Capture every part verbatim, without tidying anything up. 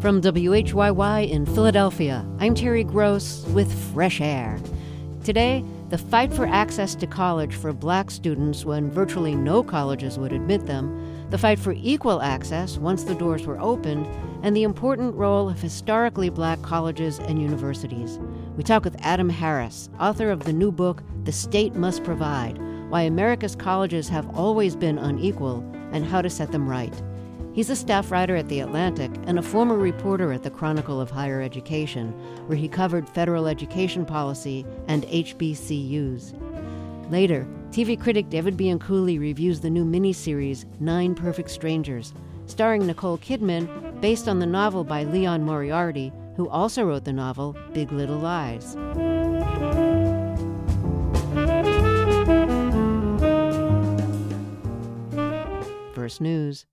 From W H Y Y in Philadelphia, I'm Terry Gross with Fresh Air. Today, the fight for access to college for black students when virtually no colleges would admit them, the fight for equal access once the doors were opened, and the important role of historically black colleges and universities. We talk with Adam Harris, author of the new book, The State Must Provide: Why America's Colleges Have Always Been Unequal and How to Set Them Right. He's a staff writer at The Atlantic and a former reporter at the Chronicle of Higher Education, where he covered federal education policy and H B C Us. Later, T V critic David Bianculli reviews the new miniseries Nine Perfect Strangers, starring Nicole Kidman, based on the novel by Leon Moriarty, who also wrote the novel Big Little Lies. First News.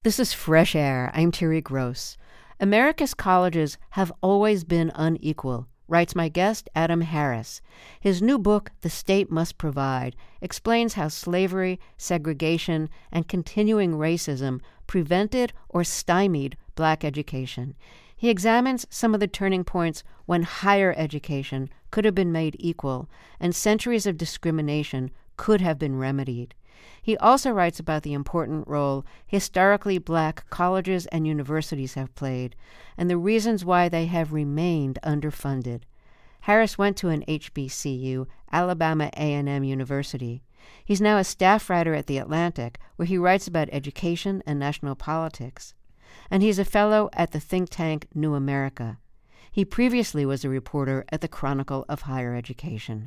This is Fresh Air. I'm Terry Gross. America's colleges have always been unequal, writes my guest, Adam Harris. His new book, The State Must Provide, explains how slavery, segregation, and continuing racism prevented or stymied Black education. He examines some of the turning points when higher education could have been made equal and centuries of discrimination could have been remedied. He also writes about the important role historically Black colleges and universities have played and the reasons why they have remained underfunded. Harris went to an H B C U, Alabama A and M University. He's now a staff writer at The Atlantic, where he writes about education and national politics. And he's a fellow at the think tank New America. He previously was a reporter at the Chronicle of Higher Education.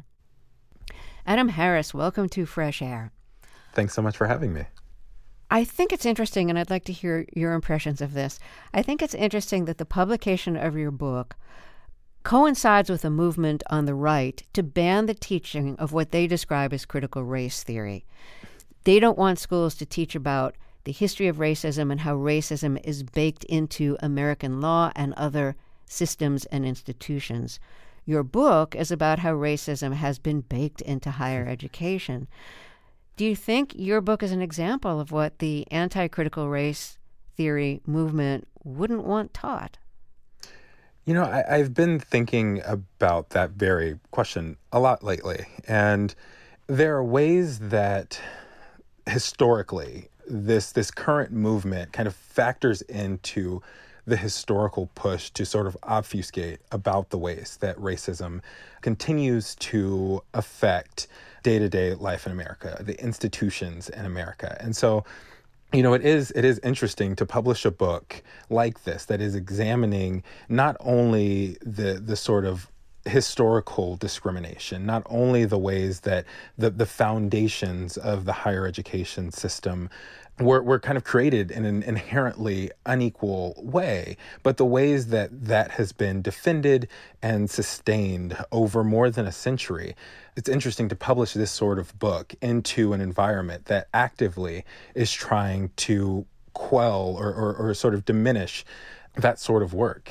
Adam Harris, welcome to Fresh Air. Thanks so much for having me. I think it's interesting, and I'd like to hear your impressions of this. I think it's interesting that the publication of your book coincides with a movement on the right to ban the teaching of what they describe as critical race theory. They don't want schools to teach about the history of racism and how racism is baked into American law and other systems and institutions. Your book is about how racism has been baked into higher education. Do you think your book is an example of what the anti-critical race theory movement wouldn't want taught? You know, I, I've been thinking about that very question a lot lately. And there are ways that historically this this current movement kind of factors into the historical push to sort of obfuscate about the ways that racism continues to affect day-to-day life in America, the institutions in America. And so, you know, it is it is interesting to publish a book like this that is examining not only the the sort of historical discrimination, not only the ways that the, the foundations of the higher education system were, were kind of created in an inherently unequal way, but the ways that that has been defended and sustained over more than a century. It's interesting to publish this sort of book into an environment that actively is trying to quell or, or, or sort of diminish that sort of work.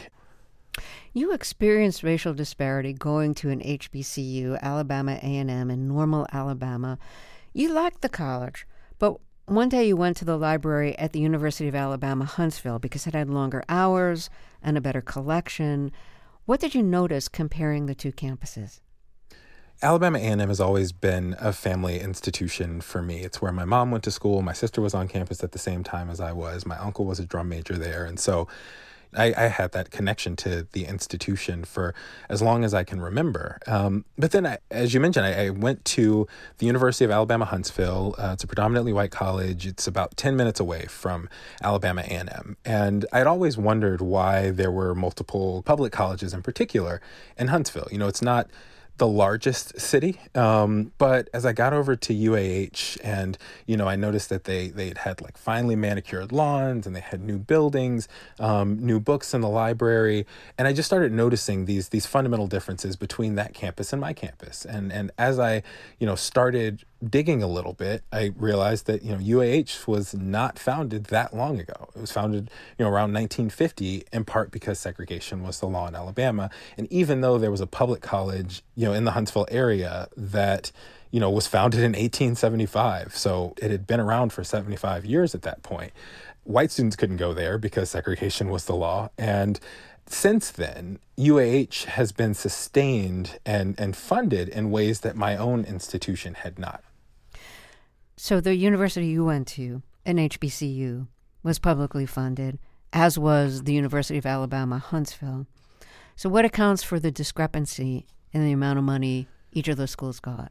You experienced racial disparity going to an H B C U, Alabama A and M, in Normal, Alabama. You liked the college, but one day you went to the library at the University of Alabama, Huntsville, because it had longer hours and a better collection. What did you notice comparing the two campuses? Alabama A and M has always been a family institution for me. It's where my mom went to school. My sister was on campus at the same time as I was. My uncle was a drum major there. And so I, I had that connection to the institution for as long as I can remember. Um, but then, I, as you mentioned, I, I went to the University of Alabama, Huntsville. Uh, it's a predominantly white college. It's about ten minutes away from Alabama A and M. And I'd always wondered why there were multiple public colleges in particular in Huntsville. You know, it's not the largest city. Um, but as I got over to U A H and, you know, I noticed that they, they had like finely manicured lawns and they had new buildings, um, new books in the library. And I just started noticing these, these fundamental differences between that campus and my campus. And, and as I, you know, started digging a little bit, I realized that, you know, U A H was not founded that long ago. It was founded, you know, around nineteen fifty, in part because segregation was the law in Alabama. And even though there was a public college, you know, in the Huntsville area that, you know, was founded in eighteen seventy-five, so it had been around for seventy-five years at that point, white students couldn't go there because segregation was the law. And since then, U A H has been sustained and, and funded in ways that my own institution had not. So the university you went to, an H B C U, was publicly funded, as was the University of Alabama, Huntsville. So what accounts for the discrepancy in the amount of money each of those schools got?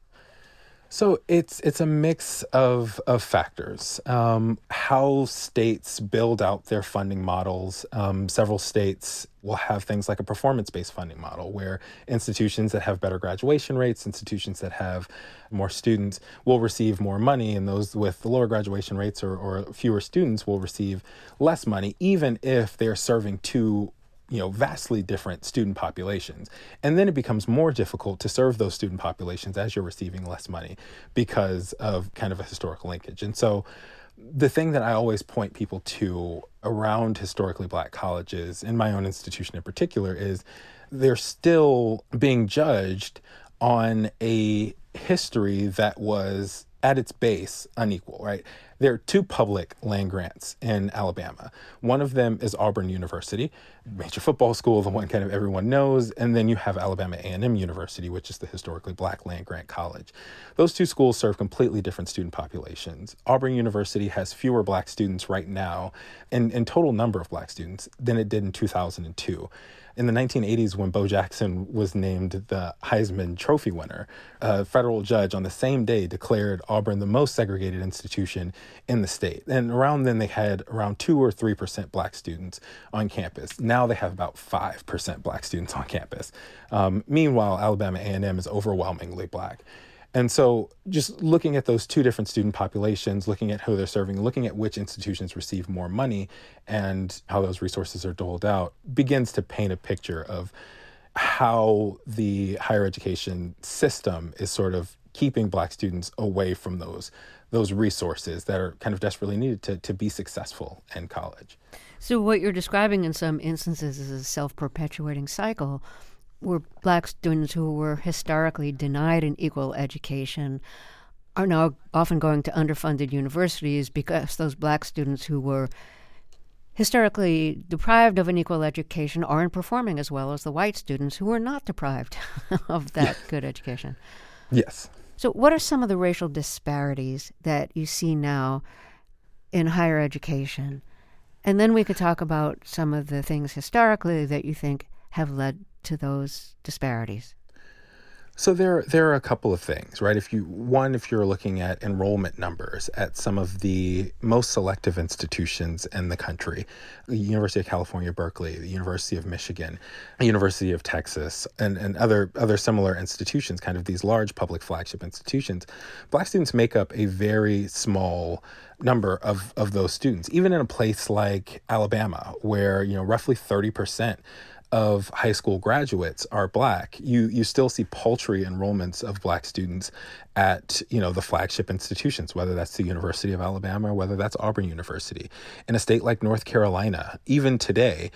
So it's it's a mix of of factors. Um, how states build out their funding models. Um, several states will have things like a performance-based funding model, where institutions that have better graduation rates, institutions that have more students, will receive more money, and those with lower graduation rates or, or fewer students will receive less money, even if they're serving two you know, vastly different student populations. And then it becomes more difficult to serve those student populations as you're receiving less money because of kind of a historical linkage. And so the thing that I always point people to around historically black colleges, in my own institution in particular, is they're still being judged on a history that was at its base unequal, right? There are two public land grants in Alabama. One of them is Auburn University, major football school, the one kind of everyone knows. And then you have Alabama A and M University, which is the historically black land grant college. Those two schools serve completely different student populations. Auburn University has fewer black students right now, in, in total number of black students, than it did in two thousand two. In the nineteen eighties, when Bo Jackson was named the Heisman Trophy winner, a federal judge on the same day declared Auburn the most segregated institution in the state. And around then, they had around two or three percent black students on campus. Now they have about five percent black students on campus. Um, meanwhile, Alabama A and M is overwhelmingly black. And so just looking at those two different student populations, looking at who they're serving, looking at which institutions receive more money and how those resources are doled out begins to paint a picture of how the higher education system is sort of keeping black students away from those those resources that are kind of desperately needed to, to be successful in college. So what you're describing in some instances is a self-perpetuating cycle where black students who were historically denied an equal education are now often going to underfunded universities because those black students who were historically deprived of an equal education aren't performing as well as the white students who were not deprived of that good education. Yes. So what are some of the racial disparities that you see now in higher education? And then we could talk about some of the things historically that you think have led to those disparities. So there, there are a couple of things, right? If you one, if you're looking at enrollment numbers at some of the most selective institutions in the country, the University of California, Berkeley, the University of Michigan, the University of Texas, and, and other other similar institutions, kind of these large public flagship institutions, black students make up a very small number of, of those students. Even in a place like Alabama, where, you know, roughly thirty percent of high school graduates are black, you you still see paltry enrollments of black students at, you know, the flagship institutions, whether that's the University of Alabama or whether that's Auburn University. In a state like North Carolina, even today,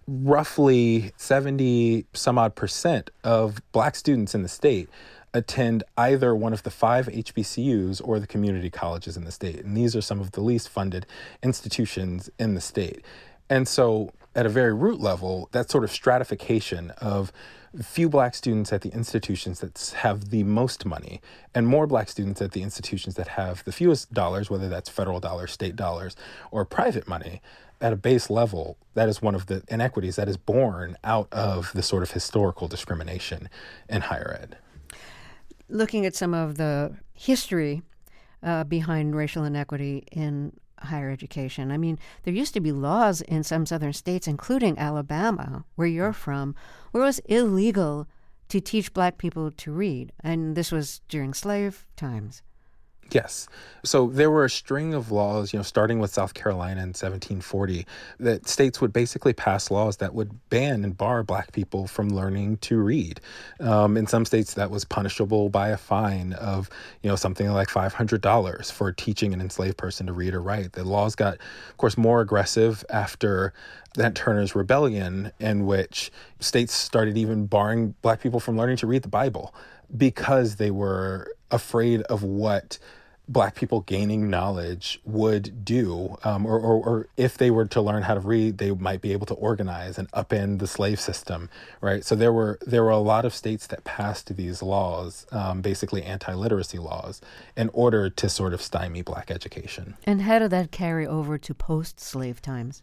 roughly seventy some odd percent of black students in the state attend either one of the five H B C Us or the community colleges in the state. And these are some of the least funded institutions in the state. And so at a very root level, that sort of stratification of few black students at the institutions that have the most money and more black students at the institutions that have the fewest dollars, whether that's federal dollars, state dollars, or private money, at a base level, that is one of the inequities that is born out of the sort of historical discrimination in higher ed. Looking at some of the history uh, behind racial inequity in higher education. I mean, there used to be laws in some southern states, including Alabama, where you're from, where it was illegal to teach black people to read. And this was during slave times. Yes. So there were a string of laws, you know, starting with South Carolina in seventeen forty, that states would basically pass laws that would ban and bar black people from learning to read. Um, in some states, that was punishable by a fine of, you know, something like five hundred dollars for teaching an enslaved person to read or write. The laws got, of course, more aggressive after Nat Turner's Rebellion, in which states started even barring black people from learning to read the Bible because they were afraid of what black people gaining knowledge would do, um, or, or, or if they were to learn how to read, they might be able to organize and upend the slave system, right? So there were there were a lot of states that passed these laws, um, basically anti-literacy laws, in order to sort of stymie black education. And how did that carry over to post-slave times?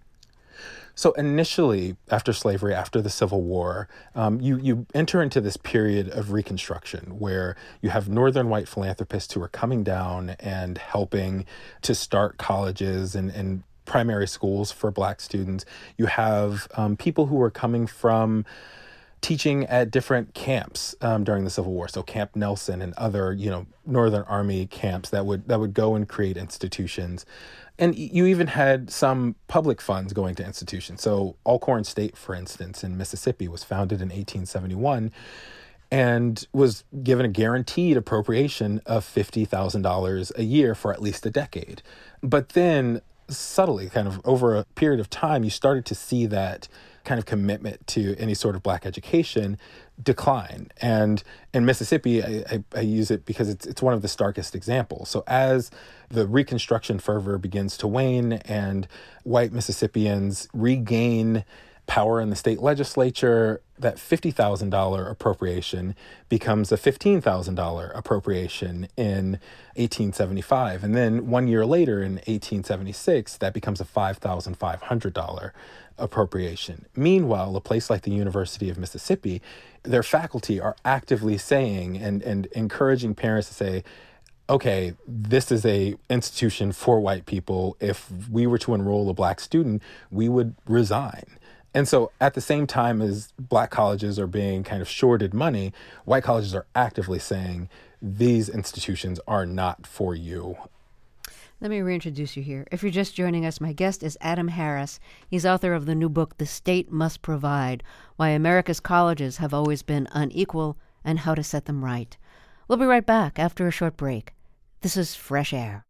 So initially, after slavery, after the Civil War, um, you, you enter into this period of Reconstruction where you have northern white philanthropists who are coming down and helping to start colleges and, and primary schools for black students. You have um, people who are coming from teaching at different camps um, during the Civil War. So Camp Nelson and other, you know, Northern Army camps that would that would go and create institutions. And you even had some public funds going to institutions. So Alcorn State, for instance, in Mississippi was founded in eighteen seventy-one. and was given a guaranteed appropriation of fifty thousand dollars a year for at least a decade. But then subtly, kind of over a period of time, you started to see that kind of commitment to any sort of Black education decline. And in Mississippi, I, I, I use it because it's it's one of the starkest examples. So as the Reconstruction fervor begins to wane and white Mississippians regain power in the state legislature, that fifty thousand dollars appropriation becomes a fifteen thousand dollars appropriation in eighteen seventy-five. And then one year later, in eighteen seventy-six, that becomes a five thousand five hundred dollars appropriation. Meanwhile, a place like the University of Mississippi, their faculty are actively saying and, and encouraging parents to say, okay, this is a institution for white people. If we were to enroll a Black student, we would resign. And so at the same time as Black colleges are being kind of shorted money, white colleges are actively saying these institutions are not for you. Let me reintroduce you here. If you're just joining us, my guest is Adam Harris. He's author of the new book, The State Must Provide: Why America's Colleges Have Always Been Unequal and How to Set Them Right. We'll be right back after a short break. This is Fresh Air.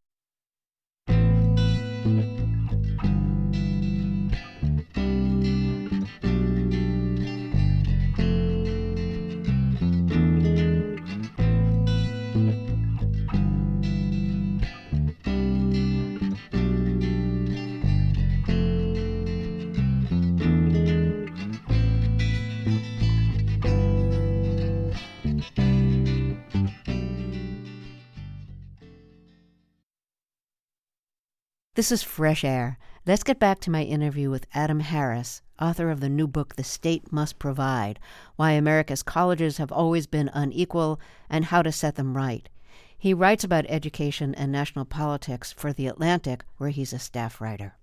This is Fresh Air. Let's get back to my interview with Adam Harris, author of the new book, The State Must Provide: Why America's Colleges Have Always Been Unequal and How to Set Them Right. He writes about education and national politics for The Atlantic, where he's a staff writer.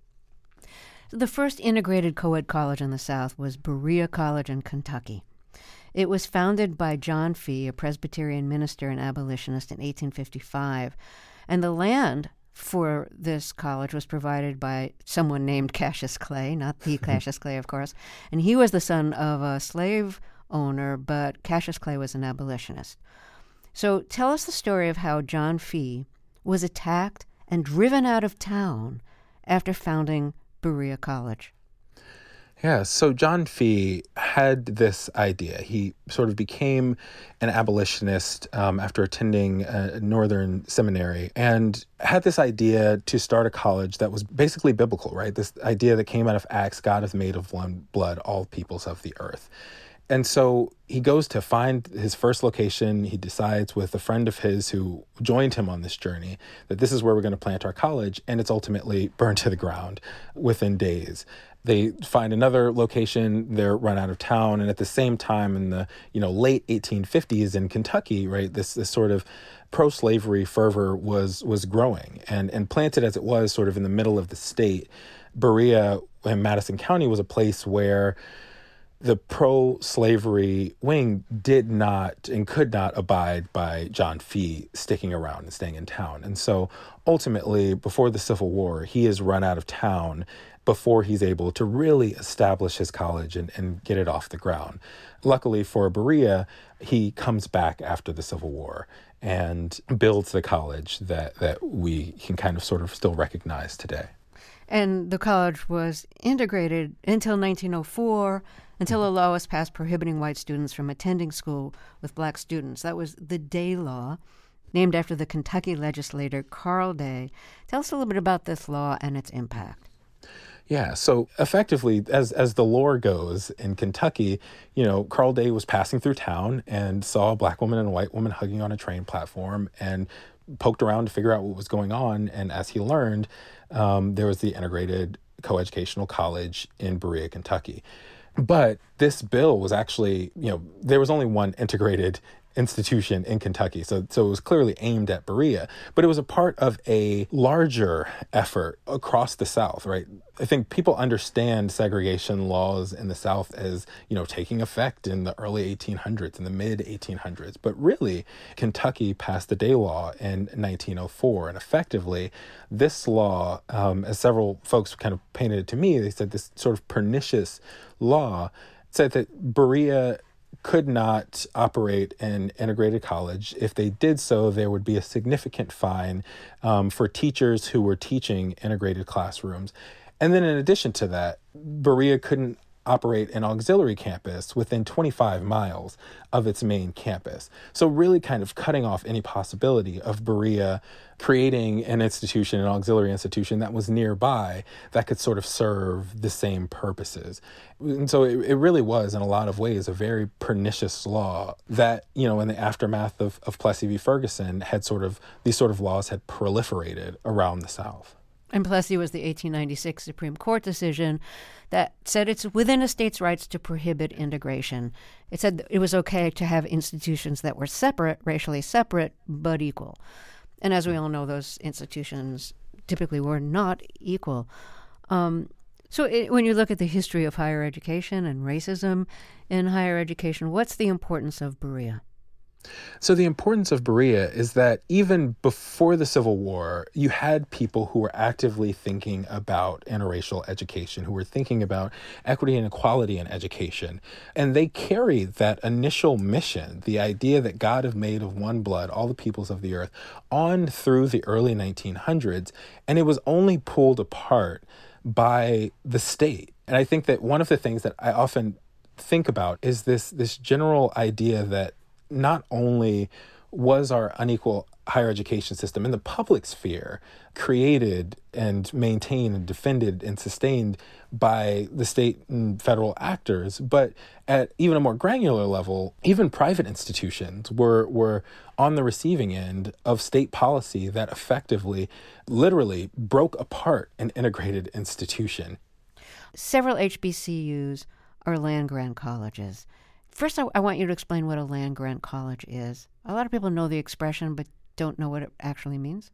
The first integrated co-ed college in the South was Berea College in Kentucky. It was founded by John Fee, a Presbyterian minister and abolitionist, in eighteen fifty-five, and the land for this college was provided by someone named Cassius Clay, not the Cassius Clay, of course. And he was the son of a slave owner, but Cassius Clay was an abolitionist. So tell us the story of how John Fee was attacked and driven out of town after founding Berea College. Yeah, so John Fee had this idea. He sort of became an abolitionist um, after attending a Northern seminary and had this idea to start a college that was basically biblical, right? This idea that came out of Acts: God hath made of one blood all peoples of the earth. And so he goes to find his first location. He decides with a friend of his who joined him on this journey that this is where we're going to plant our college, and it's ultimately burned to the ground within days. They find another location, they're run out of town, and at the same time in the, you know, late eighteen fifties in Kentucky, right, this this sort of pro-slavery fervor was was growing, and and planted as it was sort of in the middle of the state, Berea in Madison County was a place where the pro-slavery wing did not and could not abide by John Fee sticking around and staying in town. And so ultimately, before the Civil War, he is run out of town before he's able to really establish his college and, and get it off the ground. Luckily for Berea, he comes back after the Civil War and builds the college that, that we can kind of sort of still recognize today. And the college was integrated until nineteen oh four, until a law was passed prohibiting white students from attending school with Black students. That was the Day Law, named after the Kentucky legislator Carl Day. Tell us a little bit about this law and its impact. Yeah, so effectively, as as the lore goes, in Kentucky, you know, Carl Day was passing through town and saw a Black woman and a white woman hugging on a train platform and poked around to figure out what was going on. And as he learned, um, there was the integrated coeducational college in Berea, Kentucky. But this bill was actually, you know, there was only one integrated institution in Kentucky. So, so it was clearly aimed at Berea, but it was a part of a larger effort across the South, right? I think people understand segregation laws in the South as, you know, taking effect in the early eighteen hundreds, in the mid eighteen hundreds. But really, Kentucky passed the Day Law in nineteen oh four. And effectively, this law, um, as several folks kind of painted it to me, they said this sort of pernicious law said that Berea could not operate an integrated college. If they did so, there would be a significant fine um, for teachers who were teaching integrated classrooms. And then in addition to that, Berea couldn't operate an auxiliary campus within twenty-five miles of its main campus. So really kind of cutting off any possibility of Berea creating an institution, an auxiliary institution that was nearby that could sort of serve the same purposes. And so it, it really was, in a lot of ways, a very pernicious law that, you know, in the aftermath of, of Plessy v. Ferguson had sort of, these sort of laws had proliferated around the South. And Plessy was the eighteen ninety-six Supreme Court decision that said it's within a state's rights to prohibit integration. It said it was okay to have institutions that were separate, racially separate, but equal. And as we all know, those institutions typically were not equal. Um, so it, when you look at the history of higher education and racism in higher education, what's the importance of Berea? So the importance of Berea is that even before the Civil War, you had people who were actively thinking about interracial education, who were thinking about equity and equality in education. And they carried that initial mission, the idea that God have made of one blood all the peoples of the earth, on through the early nineteen hundreds. And it was only pulled apart by the state. And I think that one of the things that I often think about is this, this general idea that not only was our unequal higher education system in the public sphere created and maintained and defended and sustained by the state and federal actors, but at even a more granular level, even private institutions were were on the receiving end of state policy that effectively, literally broke apart an integrated institution. Several H B C Us are land-grant colleges. First, I, I want you to explain what a land-grant college is. A lot of people know the expression, but don't know what it actually means.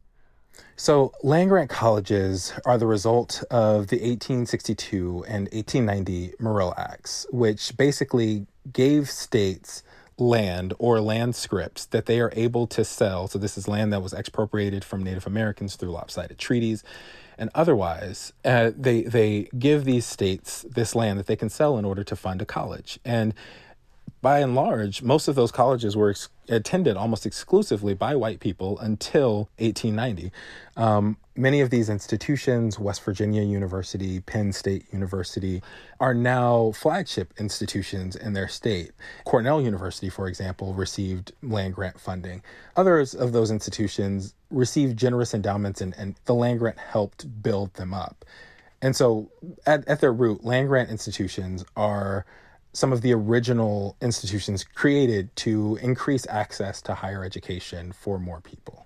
So land-grant colleges are the result of the eighteen sixty-two and eighteen ninety Morrill Acts, which basically gave states land or land scripts that they are able to sell. So this is land that was expropriated from Native Americans through lopsided treaties and otherwise. Uh, they, they give these states this land that they can sell in order to fund a college. And by and large, most of those colleges were ex- attended almost exclusively by white people until eighteen ninety. Um, many of these institutions, West Virginia University, Penn State University, are now flagship institutions in their state. Cornell University, for example, received land-grant funding. Others of those institutions received generous endowments, and, and the land-grant helped build them up. And so at, at their root, land-grant institutions are some of the original institutions created to increase access to higher education for more people.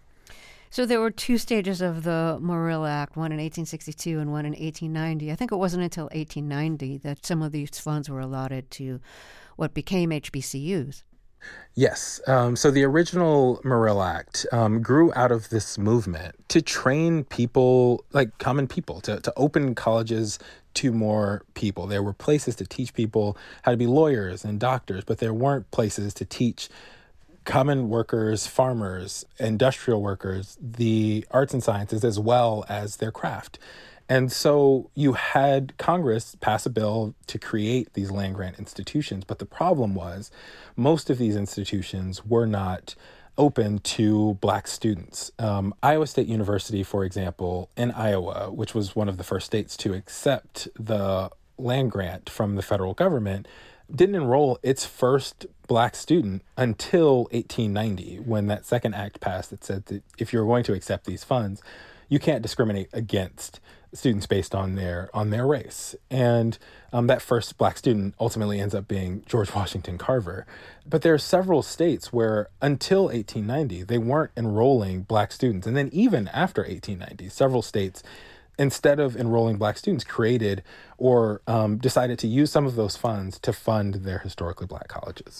So there were two stages of the Morrill Act, one in eighteen sixty-two and one in eighteen ninety. I think it wasn't until eighteen ninety that some of these funds were allotted to what became H B C Us. Yes. Um, so the original Morrill Act um, grew out of this movement to train people, like common people, to, to open colleges to more people. There were places to teach people how to be lawyers and doctors, but there weren't places to teach common workers, farmers, industrial workers, the arts and sciences, as well as their craft. And so you had Congress pass a bill to create these land-grant institutions. But the problem was most of these institutions were not open to Black students. Um, Iowa State University, for example, in Iowa, which was one of the first states to accept the land grant from the federal government, didn't enroll its first Black student until eighteen ninety, when that second act passed that said that if you're going to accept these funds, you can't discriminate against students based on their on their race. And um, that first Black student ultimately ends up being George Washington Carver. But there are several states where until eighteen ninety, they weren't enrolling Black students. And then even after eighteen ninety, several states, instead of enrolling Black students, created or um, decided to use some of those funds to fund their historically Black colleges.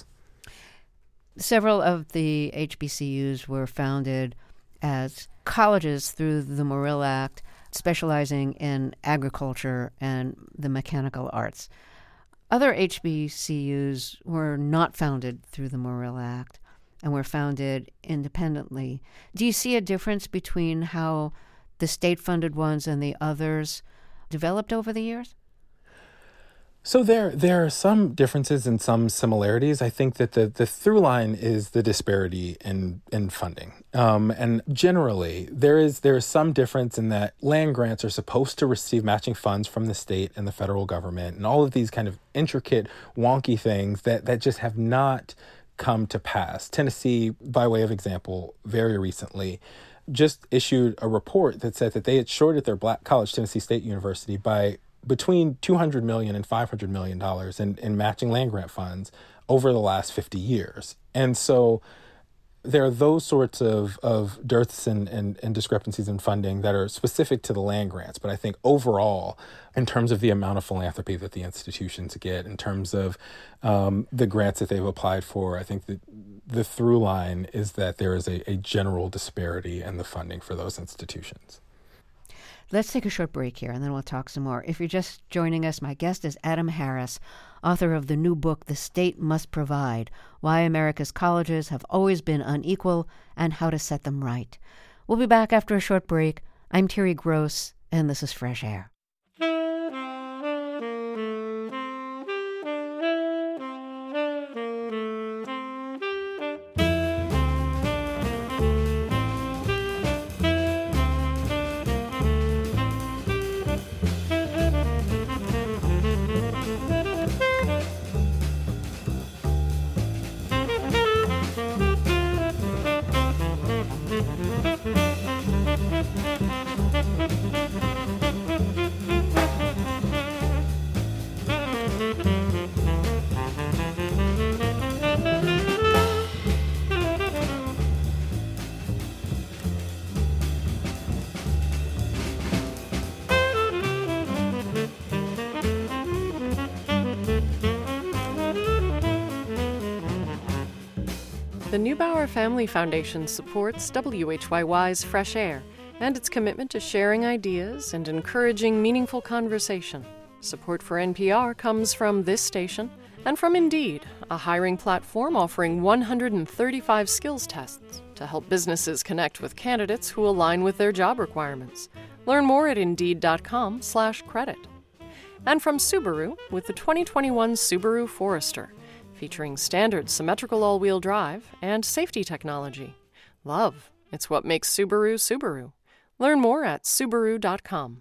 Several of the H B C Us were founded as colleges through the Morrill Act, specializing in agriculture and the mechanical arts. Other H B C Us were not founded through the Morrill Act and were founded independently. Do you see a difference between how the state-funded ones and the others developed over the years? So there there are some differences and some similarities. I think that the, the through line is the disparity in in funding. Um, and generally, there is there is some difference in that land grants are supposed to receive matching funds from the state and the federal government, and all of these kind of intricate, wonky things that, that just have not come to pass. Tennessee, by way of example, very recently just issued a report that said that they had shorted their Black College, Tennessee State University, by between two hundred million dollars and five hundred million dollars in, in matching land grant funds over the last fifty years. And so there are those sorts of, of dearths and, and, and discrepancies in funding that are specific to the land grants. But I think overall, in terms of the amount of philanthropy that the institutions get, in terms of um, the grants that they've applied for, I think that the through line is that there is a, a general disparity in the funding for those institutions. Let's take a short break here, and then we'll talk some more. If you're just joining us, my guest is Adam Harris, author of the new book, The State Must Provide, Why America's Colleges Have Always Been Unequal and How to Set Them Right. We'll be back after a short break. I'm Terry Gross, and this is Fresh Air. The Neubauer Family Foundation supports W H Y Y's Fresh Air and its commitment to sharing ideas and encouraging meaningful conversation. Support for N P R comes from this station and from Indeed, a hiring platform offering one hundred thirty-five skills tests to help businesses connect with candidates who align with their job requirements. Learn more at Indeed.com slash credit. And from Subaru with the twenty twenty-one Subaru Forester, featuring standard symmetrical all-wheel drive and safety technology. Love, it's what makes Subaru Subaru. Learn more at Subaru dot com.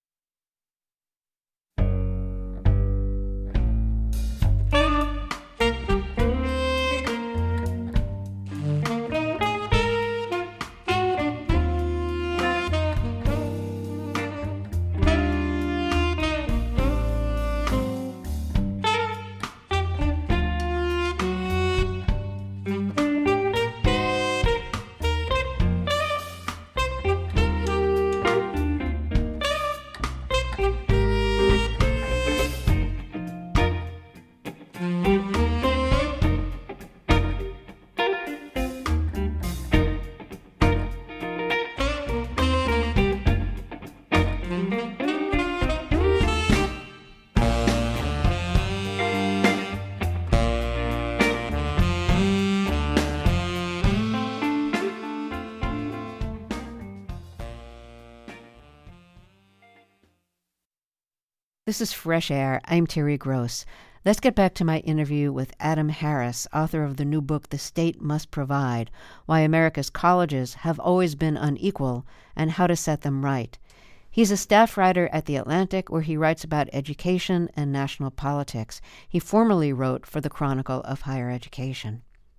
This is Fresh Air. I'm Terry Gross. Let's get back to my interview with Adam Harris, author of the new book, The State Must Provide, Why America's Colleges Have Always Been Unequal and How to Set Them Right. He's a staff writer at The Atlantic, where he writes about education and national politics. He formerly wrote for the Chronicle of Higher Education.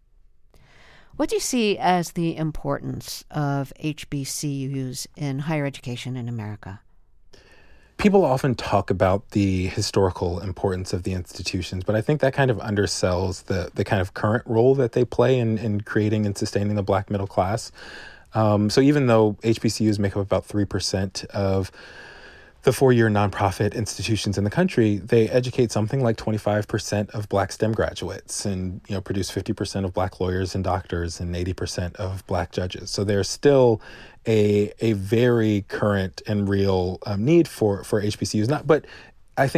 What do you see as the importance of H B C Us in higher education in America? People often talk about the historical importance of the institutions, but I think that kind of undersells the the kind of current role that they play in, in creating and sustaining the Black middle class. Um, so even though H B C Us make up about three percent of the four-year nonprofit institutions in the country, they educate something like twenty-five percent of Black STEM graduates and, you know, produce fifty percent of Black lawyers and doctors and eighty percent of Black judges. So there's still a a very current and real um, need for, for H B C Us. Not, but I think that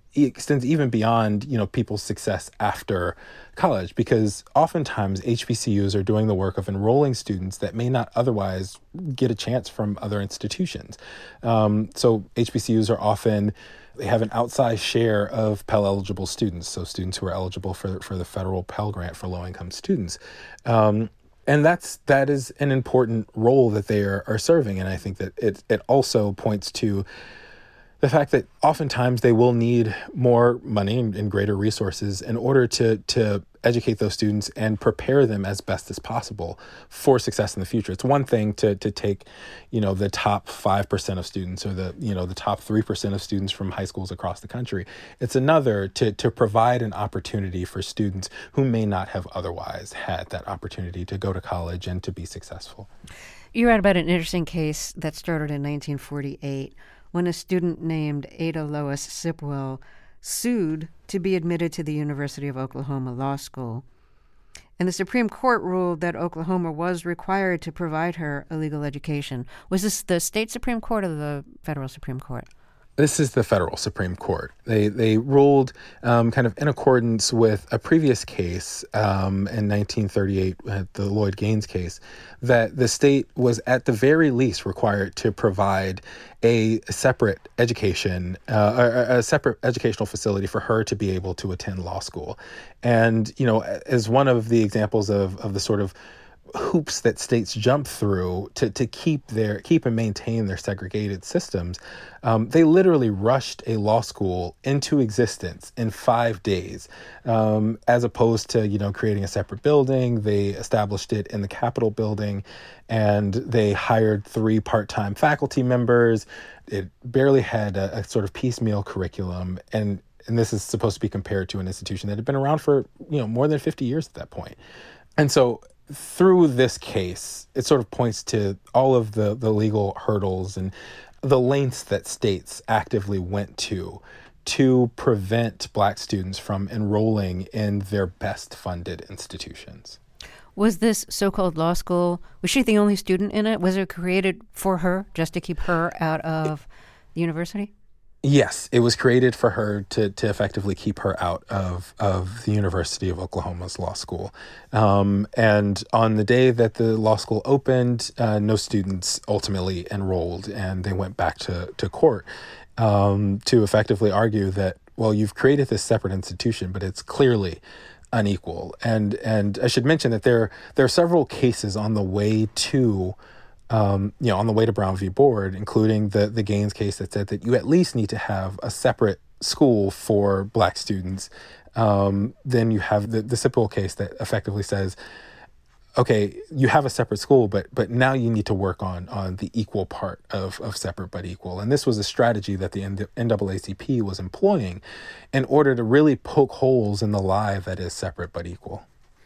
it extends even beyond, you know, people's success after college, because oftentimes H B C Us are doing the work of enrolling students that may not otherwise get a chance from other institutions. Um, so H B C Us are often, they have an outsized share of Pell eligible students, so students who are eligible for, for the federal Pell Grant for low-income students. Um, and that's that is an important role that they are, are serving. And I think that it it also points to the fact that oftentimes they will need more money and, and greater resources in order to to educate those students and prepare them as best as possible for success in the future. It's one thing to to take, you know, the top five percent of students or the, you know, the top three percent of students from high schools across the country. It's another to to provide an opportunity for students who may not have otherwise had that opportunity to go to college and to be successful. You read about an interesting case that started in nineteen forty-eight when a student named Ada Lois Sipwell sued to be admitted to the University of Oklahoma Law School. And the Supreme Court ruled that Oklahoma was required to provide her a legal education. Was this the state Supreme Court or the federal Supreme Court? This is the federal Supreme Court. They they ruled um, kind of in accordance with a previous case um, in nineteen thirty-eight, uh, the Lloyd Gaines case, that the state was at the very least required to provide a separate education, uh, a, a separate educational facility for her to be able to attend law school. And, you know, as one of the examples of, of the sort of hoops that states jump through to, to keep their keep and maintain their segregated systems, um, they literally rushed a law school into existence in five days, um, as opposed to, you know, creating a separate building. They established it in the Capitol building, and they hired three part-time faculty members. It barely had a, a sort of piecemeal curriculum, and and this is supposed to be compared to an institution that had been around for, you know, more than fifty years at that point. And so through this case, it sort of points to all of the, the legal hurdles and the lengths that states actively went to to prevent Black students from enrolling in their best funded institutions. Was this so-called law school, was she the only student in it? Was it created for her, just to keep her out of the university? Yes, it was created for her to to effectively keep her out of, of the University of Oklahoma's law school. Um, and on the day that the law school opened, uh, no students ultimately enrolled, and they went back to, to court um, to effectively argue that, well, you've created this separate institution, but it's clearly unequal. And and I should mention that there, there are several cases on the way to Um, you know, on the way to Brown v. Board, including the the Gaines case that said that you at least need to have a separate school for Black students. Um, then you have the, the Sipwell case that effectively says, okay, you have a separate school, but but now you need to work on on the equal part of, of separate but equal. And this was a strategy that the N double A C P was employing in order to really poke holes in the lie that is separate but equal.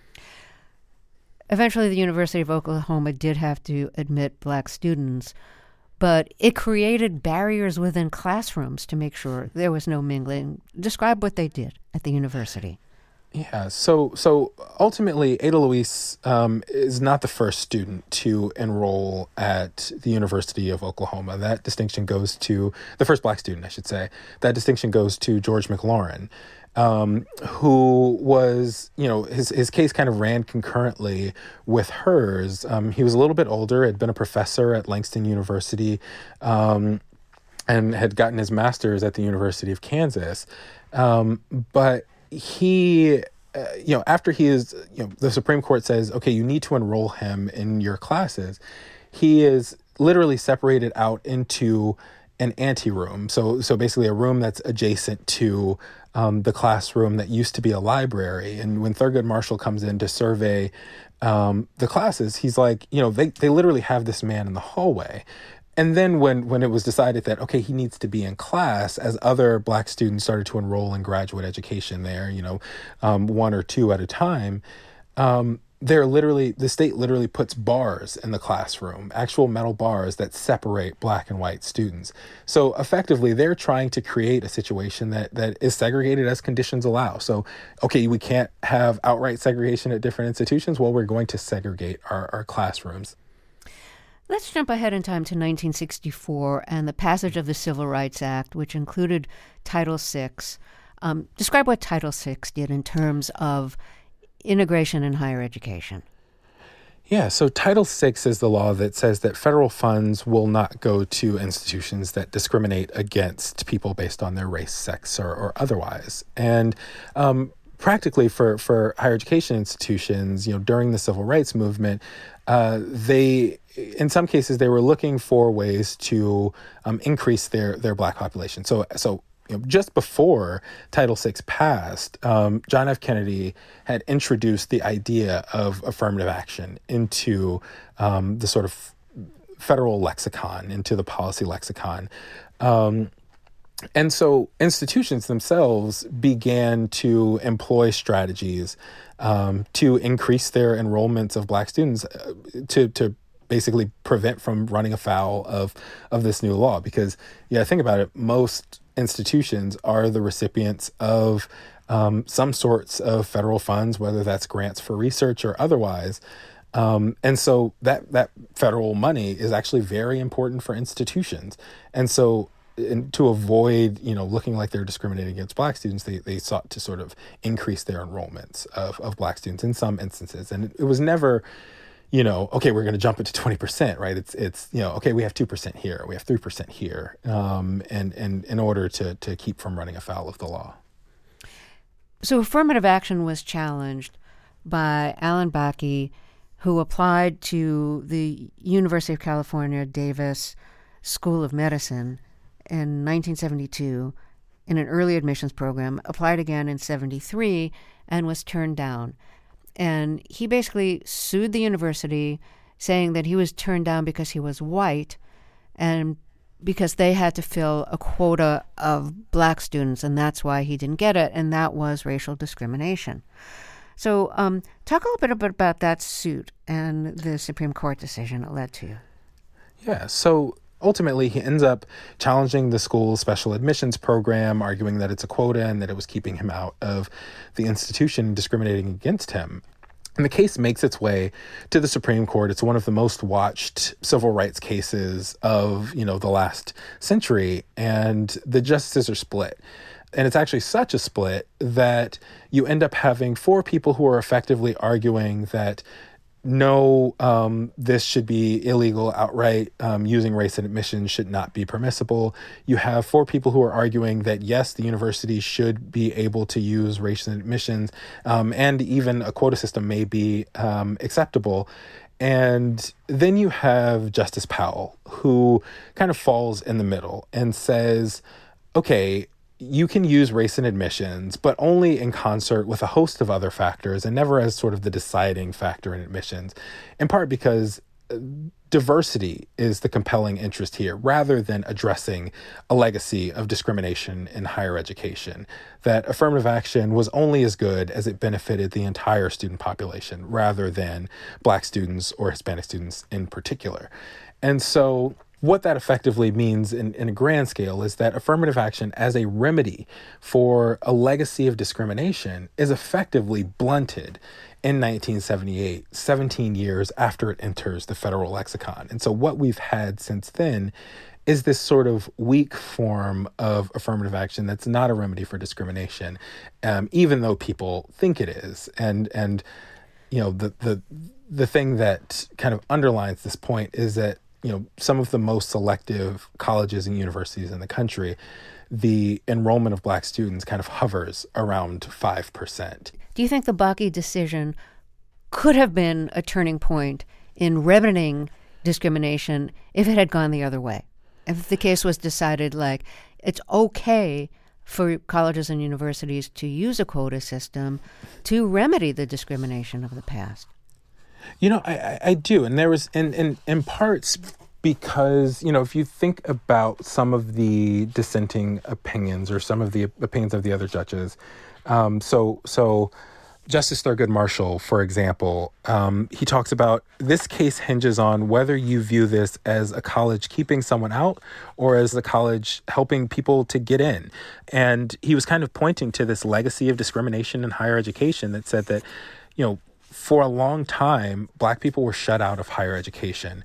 Eventually, the University of Oklahoma did have to admit Black students, but it created barriers within classrooms to make sure there was no mingling. Describe what they did at the university. Yeah, so so ultimately, Ada Lois um, is not the first student to enroll at the University of Oklahoma. That distinction goes to, the first Black student, I should say, that distinction goes to George McLaurin, um, who was, you know, his, his case kind of ran concurrently with hers. Um, he was a little bit older, had been a professor at Langston University, um, and had gotten his master's at the University of Kansas. Um, but he, uh, you know, after he is, you know, the Supreme Court says, okay, you need to enroll him in your classes. He is literally separated out into an anteroom. So, so basically a room that's adjacent to um, the classroom that used to be a library. And when Thurgood Marshall comes in to survey um, the classes, he's like, you know, they, they literally have this man in the hallway. And then when, when it was decided that, okay, he needs to be in class, as other Black students started to enroll in graduate education there, you know, um, one or two at a time, um, they're literally, the state literally puts bars in the classroom, actual metal bars that separate Black and white students. So effectively, they're trying to create a situation that, that is segregated as conditions allow. So, okay, we can't have outright segregation at different institutions. Well, we're going to segregate our, our classrooms. Let's jump ahead in time to nineteen sixty-four and the passage of the Civil Rights Act, which included Title six. Um, describe what Title six did in terms of integration in higher education. Yeah, so Title six is the law that says that federal funds will not go to institutions that discriminate against people based on their race, sex, or, or otherwise. And um, practically for, for higher education institutions, you know, during the civil rights movement, uh, they, in some cases, they were looking for ways to um, increase their their Black population. So, so. You know, just before Title six passed, um, John F. Kennedy had introduced the idea of affirmative action into um, the sort of federal lexicon, into the policy lexicon. Um, and so institutions themselves began to employ strategies um, to increase their enrollments of Black students uh, to to basically prevent from running afoul of of this new law. Because, yeah, think about it, most institutions are the recipients of um, some sorts of federal funds, whether that's grants for research or otherwise. Um, and so that that federal money is actually very important for institutions. And so in, to avoid, you know, looking like they're discriminating against Black students, they, they sought to sort of increase their enrollments of, of Black students in some instances. And it, it was never, you know, okay, we're going to jump it to twenty percent, right? It's, it's you know, okay, we have two percent here, we have three percent here, um, and, and in order to, to keep from running afoul of the law. So affirmative action was challenged by Alan Bakke, who applied to the University of California, Davis School of Medicine in nineteen seventy-two in an early admissions program, applied again in seventy-three, and was turned down. And he basically sued the university, saying that he was turned down because he was white and because they had to fill a quota of Black students, and that's why he didn't get it, and that was racial discrimination. So um, talk a little bit about that suit and the Supreme Court decision it led to. Yeah, so ultimately, he ends up challenging the school's special admissions program, arguing that it's a quota and that it was keeping him out of the institution, discriminating against him. And the case makes its way to the Supreme Court. It's one of the most watched civil rights cases of, you know, the last century, and the justices are split. And it's actually such a split that you end up having four people who are effectively arguing that no, um, this should be illegal outright. Um, using race in admissions should not be permissible. You have four people who are arguing that, yes, the university should be able to use race in admissions, um, and even a quota system may be um, acceptable. And then you have Justice Powell, who kind of falls in the middle and says, okay, you can use race in admissions, but only in concert with a host of other factors and never as sort of the deciding factor in admissions, in part because diversity is the compelling interest here, rather than addressing a legacy of discrimination in higher education, that affirmative action was only as good as it benefited the entire student population, rather than Black students or Hispanic students in particular. And so what that effectively means in, in a grand scale is that affirmative action as a remedy for a legacy of discrimination is effectively blunted in nineteen seventy-eight, seventeen years after it enters the federal lexicon. And so what we've had since then is this sort of weak form of affirmative action that's not a remedy for discrimination, um, even though people think it is. And, and you know, the, the, the thing that kind of underlines this point is that, you know, some of the most selective colleges and universities in the country, the enrollment of Black students kind of hovers around five percent. Do you think the Bakke decision could have been a turning point in remedying discrimination if it had gone the other way? If the case was decided like it's okay for colleges and universities to use a quota system to remedy the discrimination of the past? You know, I, I do. And there was, in, in, in parts, because, you know, if you think about some of the dissenting opinions or some of the opinions of the other judges, um, so so Justice Thurgood Marshall, for example, um, he talks about this case hinges on whether you view this as a college keeping someone out or as a college helping people to get in. And he was kind of pointing to this legacy of discrimination in higher education that said that, you know, for a long time, Black people were shut out of higher education.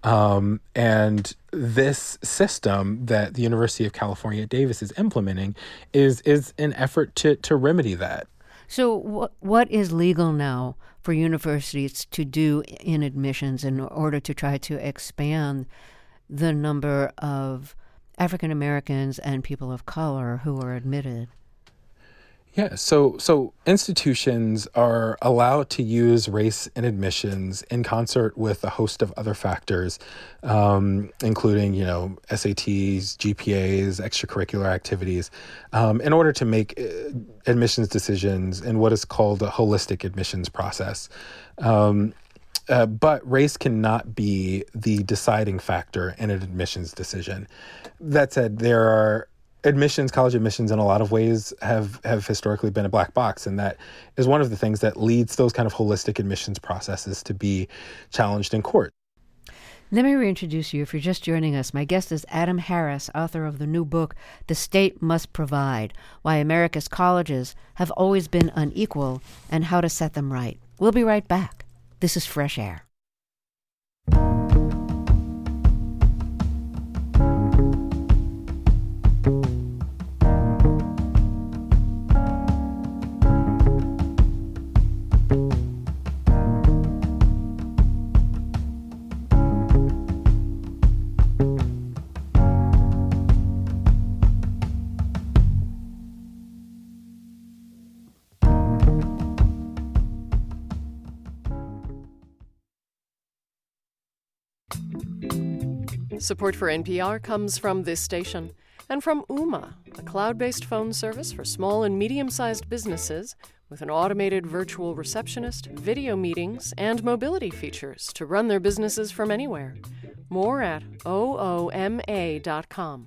Um, and this system that the University of California, Davis is implementing is is an effort to to remedy that. So what what is legal now for universities to do in admissions in order to try to expand the number of African Americans and people of color who are admitted? Yeah, so so institutions are allowed to use race in admissions in concert with a host of other factors, um, including, you know, S A Ts, G P As, extracurricular activities, um, in order to make uh, admissions decisions in what is called a holistic admissions process. Um, uh, but race cannot be the deciding factor in an admissions decision. That said, there are Admissions, college admissions in a lot of ways have, have historically been a black box. And that is one of the things that leads those kind of holistic admissions processes to be challenged in court. Let me reintroduce you if you're just joining us. My guest is Adam Harris, author of the new book, The State Must Provide, Why America's Colleges Have Always Been Unequal and How to Set Them Right. We'll be right back. This is Fresh Air. Support for N P R comes from this station and from Ooma, a cloud-based phone service for small and medium-sized businesses with an automated virtual receptionist, video meetings, and mobility features to run their businesses from anywhere. More at ooma dot com.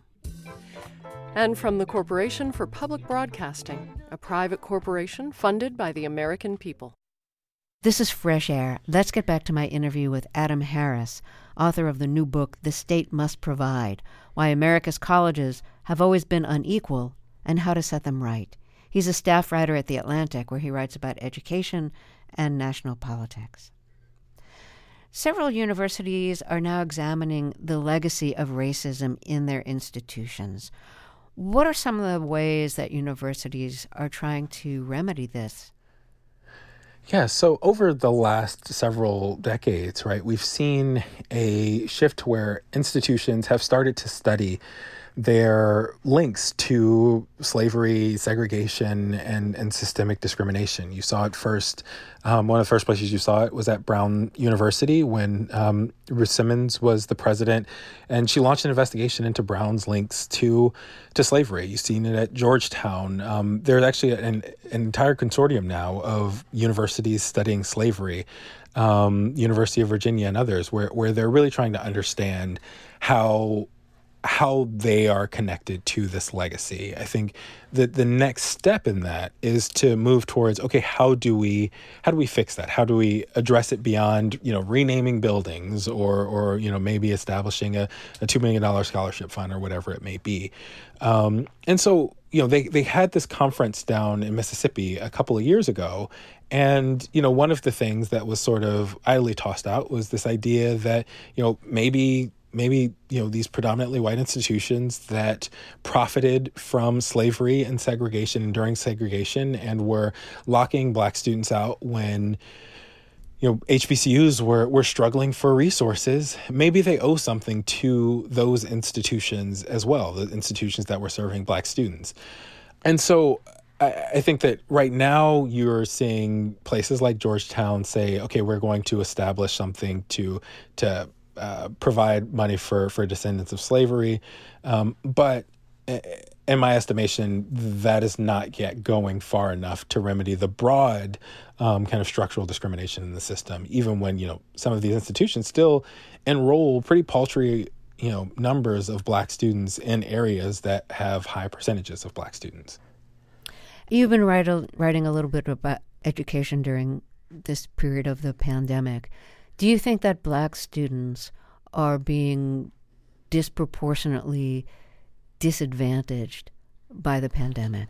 And from the Corporation for Public Broadcasting, a private corporation funded by the American people. This is Fresh Air. Let's get back to my interview with Adam Harris, author of the new book, The State Must Provide, Why America's Colleges Have Always Been Unequal and How to Set Them Right. He's a staff writer at The Atlantic, where he writes about education and national politics. Several universities are now examining the legacy of racism in their institutions. What are some of the ways that universities are trying to remedy this? Yeah, so over the last several decades, right, we've seen a shift where institutions have started to study their links to slavery, segregation, and, and systemic discrimination. You saw it first, um, one of the first places you saw it was at Brown University when um, Ruth Simmons was the president, and she launched an investigation into Brown's links to to slavery. You've seen it at Georgetown. Um, there's actually an, an entire consortium now of universities studying slavery, um, University of Virginia and others, where, where they're really trying to understand how how they are connected to this legacy. I think that the next step in that is to move towards, okay, how do we how do we fix that? How do we address it beyond, you know, renaming buildings or or you know, maybe establishing a, a two million dollars scholarship fund or whatever it may be. Um, and so, you know, they they had this conference down in Mississippi a couple of years ago. And, you know, one of the things that was sort of idly tossed out was this idea that, you know, maybe Maybe, you know, these predominantly white institutions that profited from slavery and segregation and during segregation and were locking black students out when, you know, H B C Us were, were struggling for resources. Maybe they owe something to those institutions as well, the institutions that were serving black students. And so I, I think that right now you're seeing places like Georgetown say, okay, we're going to establish something to to Uh, provide money for, for descendants of slavery. Um, but in my estimation, that is not yet going far enough to remedy the broad um, kind of structural discrimination in the system, even when, you know, some of these institutions still enroll pretty paltry, you know, numbers of black students in areas that have high percentages of black students. You've been write, writing a little bit about education during this period of the pandemic. Do you think that black students are being disproportionately disadvantaged by the pandemic?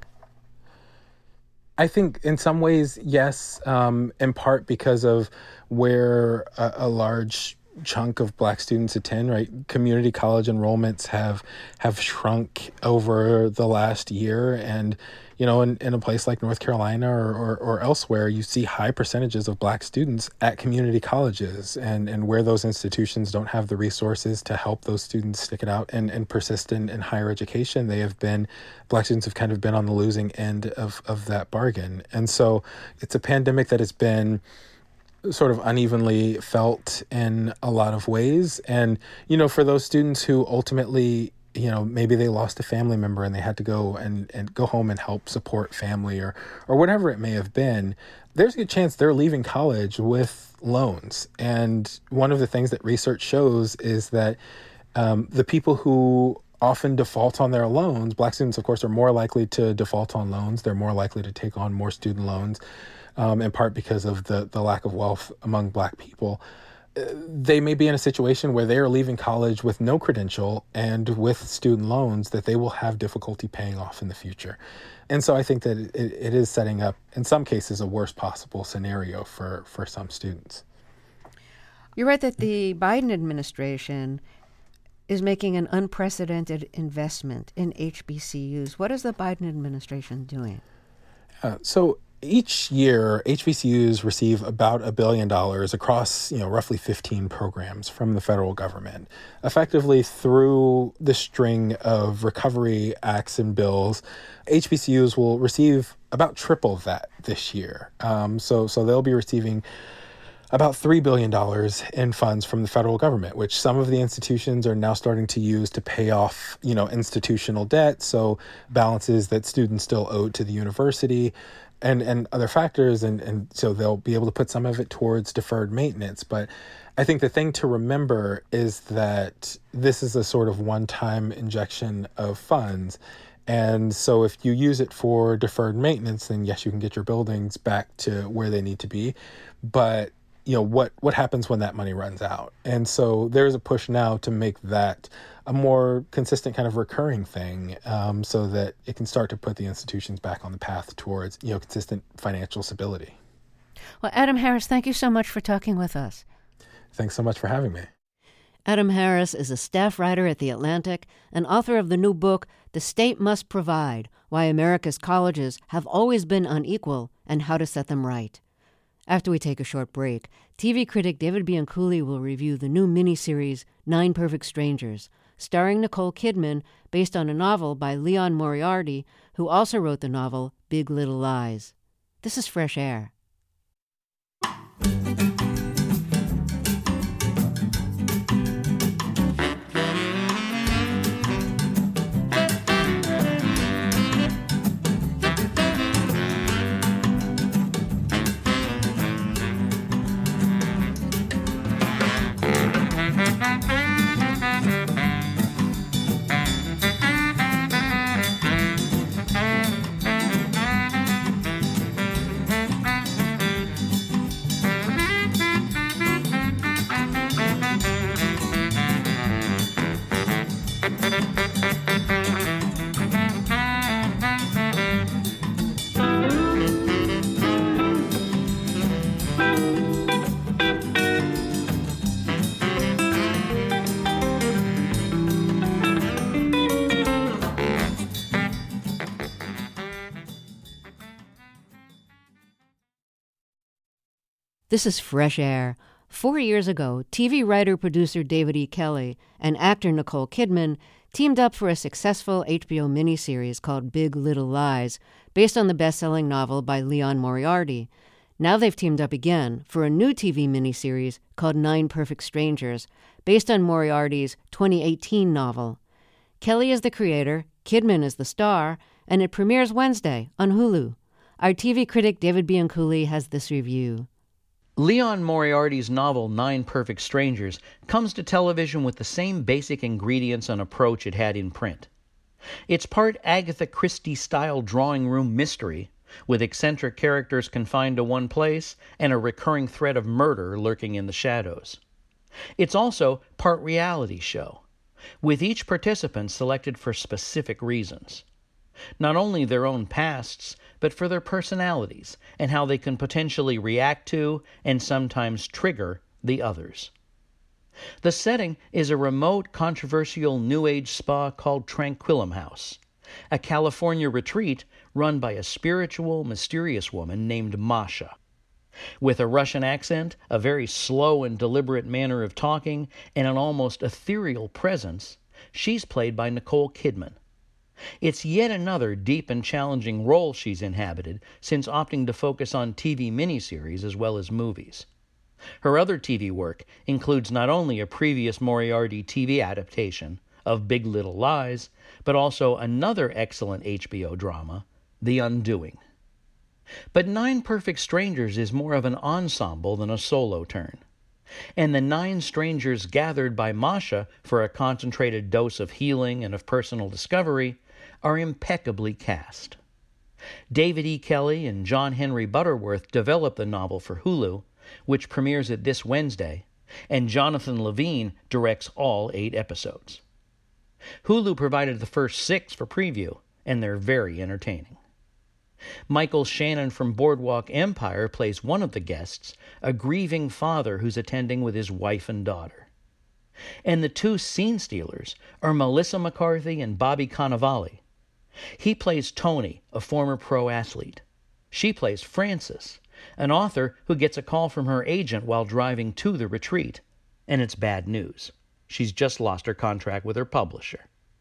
I think in some ways, yes, um, in part because of where a, a large chunk of Black students attend, right? Community college enrollments have have shrunk over the last year. And, you know, in, in a place like North Carolina or, or, or elsewhere, you see high percentages of Black students at community colleges, and, and where those institutions don't have the resources to help those students stick it out and, and persist in, in higher education, they have been, Black students have kind of been on the losing end of, of that bargain. And so it's a pandemic that has been sort of unevenly felt in a lot of ways. And, you know, for those students who ultimately, you know, maybe they lost a family member and they had to go and, and go home and help support family or, or whatever it may have been, there's a good chance they're leaving college with loans. And one of the things that research shows is that um, the people who often default on their loans, Black students, of course, are more likely to default on loans. They're more likely to take on more student loans. Um, in part because of the, the lack of wealth among Black people. Uh, they may be in a situation where they are leaving college with no credential and with student loans that they will have difficulty paying off in the future. And so I think that it, it is setting up, in some cases, a worst possible scenario for, for some students. You're right that the Biden administration is making an unprecedented investment in H B C Us. What is the Biden administration doing? Uh, so each year, H B C Us receive about a billion dollars across, you know, roughly fifteen programs from the federal government. Effectively, through the string of recovery acts and bills, H B C Us will receive about triple that this year. Um, so, so they'll be receiving about three billion dollars in funds from the federal government, which some of the institutions are now starting to use to pay off, you know, institutional debt, so balances that students still owe to the university, and, and other factors, and, and so they'll be able to put some of it towards deferred maintenance. But I think the thing to remember is that this is a sort of one-time injection of funds. And so if you use it for deferred maintenance, then yes, you can get your buildings back to where they need to be. But you know, what, what happens when that money runs out? And so there's a push now to make that a more consistent kind of recurring thing, um, so that it can start to put the institutions back on the path towards, you know, consistent financial stability. Well, Adam Harris, thank you so much for talking with us. Thanks so much for having me. Adam Harris is a staff writer at The Atlantic and author of the new book, The State Must Provide: Why America's Colleges Have Always Been Unequal and How to Set Them Right. After we take a short break, T V critic David Bianculli will review the new miniseries Nine Perfect Strangers, starring Nicole Kidman, based on a novel by Leon Moriarty, who also wrote the novel Big Little Lies. This is Fresh Air. This is Fresh Air. Four years ago, T V writer-producer David E. Kelley and actor Nicole Kidman teamed up for a successful H B O miniseries called Big Little Lies, based on the best-selling novel by Leon Moriarty. Now they've teamed up again for a new T V miniseries called Nine Perfect Strangers, based on Moriarty's twenty eighteen novel. Kelley is the creator, Kidman is the star, and it premieres Wednesday on Hulu. Our T V critic David Bianculli has this review. Leon Moriarty's novel Nine Perfect Strangers comes to television with the same basic ingredients and approach it had in print. It's part Agatha Christie-style drawing room mystery, with eccentric characters confined to one place and a recurring threat of murder lurking in the shadows. It's also part reality show, with each participant selected for specific reasons. Not only their own pasts, but for their personalities and how they can potentially react to and sometimes trigger the others. The setting is a remote, controversial New Age spa called Tranquillum House, a California retreat run by a spiritual, mysterious woman named Masha. With a Russian accent, a very slow and deliberate manner of talking, and an almost ethereal presence, she's played by Nicole Kidman. It's yet another deep and challenging role she's inhabited since opting to focus on T V miniseries as well as movies. Her other T V work includes not only a previous Moriarty T V adaptation of Big Little Lies, but also another excellent H B O drama, The Undoing. But Nine Perfect Strangers is more of an ensemble than a solo turn. And the nine strangers gathered by Masha for a concentrated dose of healing and of personal discovery are impeccably cast. David E. Kelley and John Henry Butterworth developed the novel for Hulu, which premieres it this Wednesday, and Jonathan Levine directs all eight episodes. Hulu provided the first six for preview, and they're very entertaining. Michael Shannon from Boardwalk Empire plays one of the guests, a grieving father who's attending with his wife and daughter. And the two scene stealers are Melissa McCarthy and Bobby Cannavale. He plays Tony, a former pro athlete. She plays Frances, an author who gets a call from her agent while driving to the retreat, and it's bad news. She's just lost her contract with her publisher.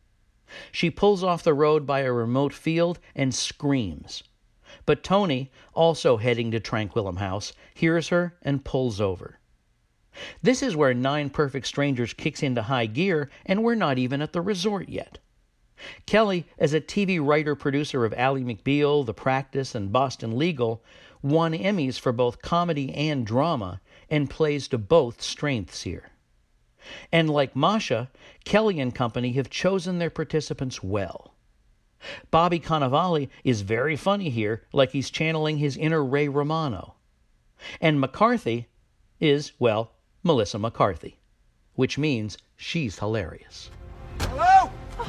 She pulls off the road by a remote field and screams. But Tony, also heading to Tranquillum House, hears her and pulls over. This is where Nine Perfect Strangers kicks into high gear, and we're not even at the resort yet. Kelley, as a T V writer-producer of Ally McBeal, The Practice, and Boston Legal, won Emmys for both comedy and drama, and plays to both strengths here. And like Masha, Kelley and company have chosen their participants well. Bobby Cannavale is very funny here, like he's channeling his inner Ray Romano. And McCarthy is, well, Melissa McCarthy, which means she's hilarious. Hello?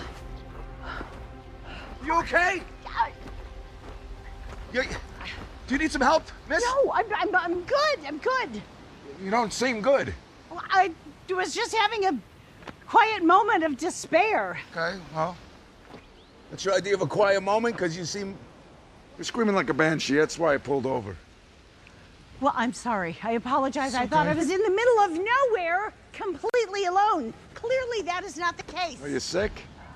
You okay? You, do you need some help, miss? No, I'm, I'm, I'm good. I'm good. You don't seem good. Well, I was just having a quiet moment of despair. Okay, well, that's your idea of a quiet moment? Because you seem... You're screaming like a banshee. That's why I pulled over. Well, I'm sorry. I apologize. It's I thought okay. I was in the middle of nowhere, completely alone. Clearly, that is not the case. Are you sick?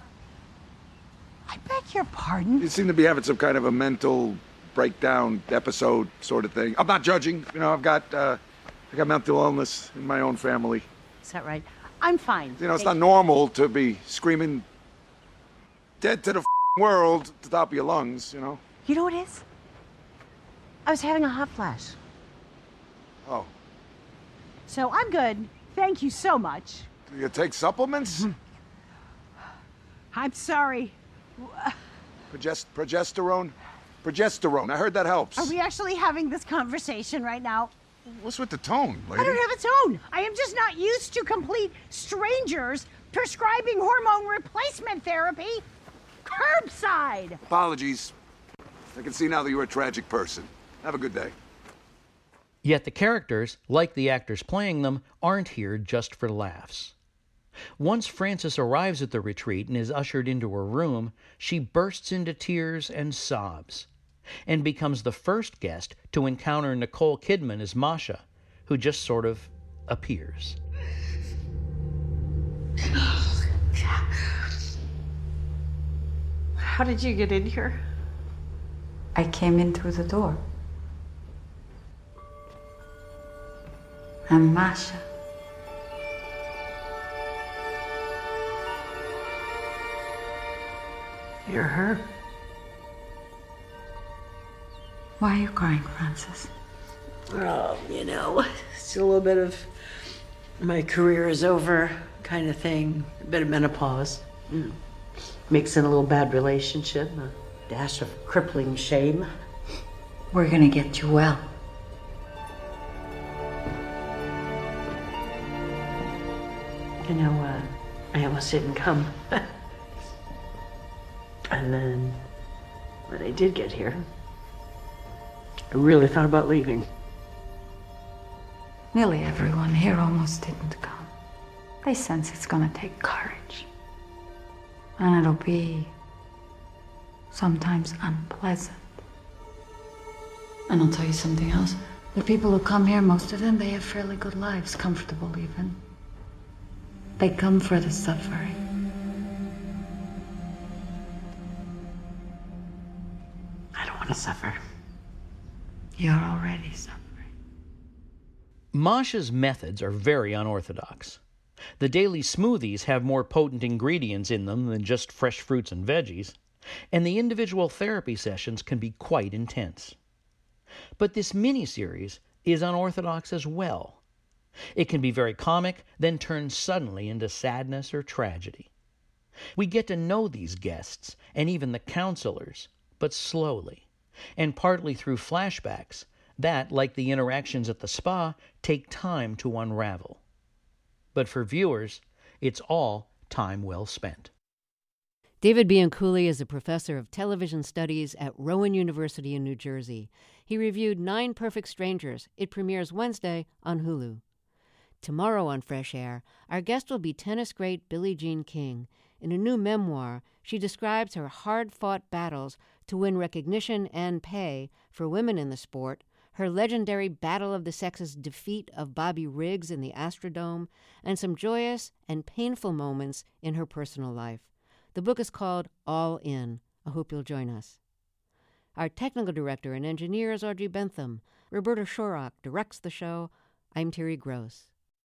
I beg your pardon? You seem to be having some kind of a mental breakdown episode sort of thing. I'm not judging. You know, I've got, uh, I got mental illness in my own family. Is that right? I'm fine. You know, it's Thank not you. normal to be screaming dead to the world to the top of your lungs, you know? You know what it is? I was having a hot flash. Oh. So I'm good. Thank you so much. Do you take supplements? I'm sorry. Progest- progesterone? Progesterone. I heard that helps. Are we actually having this conversation right now? What's with the tone, lady? I don't have a tone. I am just not used to complete strangers prescribing hormone replacement therapy curbside. Apologies. I can see now that you're a tragic person. Have a good day. Yet the characters, like the actors playing them, aren't here just for laughs. Once Frances arrives at the retreat and is ushered into her room, she bursts into tears and sobs, and becomes the first guest to encounter Nicole Kidman as Masha, who just sort of appears. How did you get in here? I came in through the door. I'm Masha. You're her. Why are you crying, Frances? Oh, you know, it's a little bit of my career is over kind of thing. A bit of menopause. Mm. Mix in a little bad relationship, a dash of crippling shame. We're gonna get you well. You know, uh, I almost didn't come. And then, when I did get here, I really thought about leaving. Nearly everyone here almost didn't come. they sense it's gonna take courage. And it'll be sometimes unpleasant. And I'll tell you something else. The people who come here, most of them, they have fairly good lives, comfortable even. They come for the suffering. I don't want to suffer. You're already suffering. Masha's methods are very unorthodox. The daily smoothies have more potent ingredients in them than just fresh fruits and veggies, and the individual therapy sessions can be quite intense. But this mini-series is unorthodox as well. It can be very comic, then turn suddenly into sadness or tragedy. We get to know these guests, and even the counselors, but slowly, and partly through flashbacks that, like the interactions at the spa, take time to unravel. But for viewers, it's all time well spent. David Bianculli is a professor of television studies at Rowan University in New Jersey. He reviewed Nine Perfect Strangers. It premieres Wednesday on Hulu. Tomorrow on Fresh Air, our guest will be tennis great Billie Jean King. In a new memoir, she describes her hard-fought battles to win recognition and pay for women in the sport, her legendary Battle of the Sexes defeat of Bobby Riggs in the Astrodome, and some joyous and painful moments in her personal life. The book is called All In. I hope you'll join us. Our technical director and engineer is Audrey Bentham. Roberta Shorrock directs the show. I'm Terry Gross.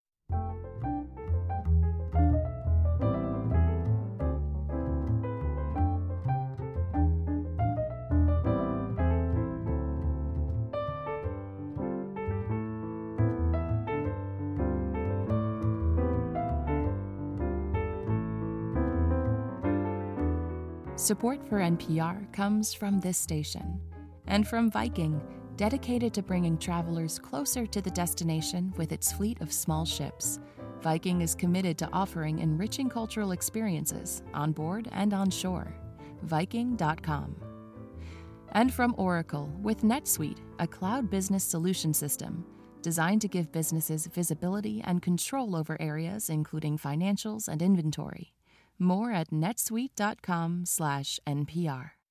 Support for N P R comes from this station and from Viking, dedicated to bringing travelers closer to the destination with its fleet of small ships. Viking is committed to offering enriching cultural experiences on board and on shore. Viking dot com. And from Oracle with NetSuite, a cloud business solution system designed to give businesses visibility and control over areas including financials and inventory. More at netsuite dot com slash N P R.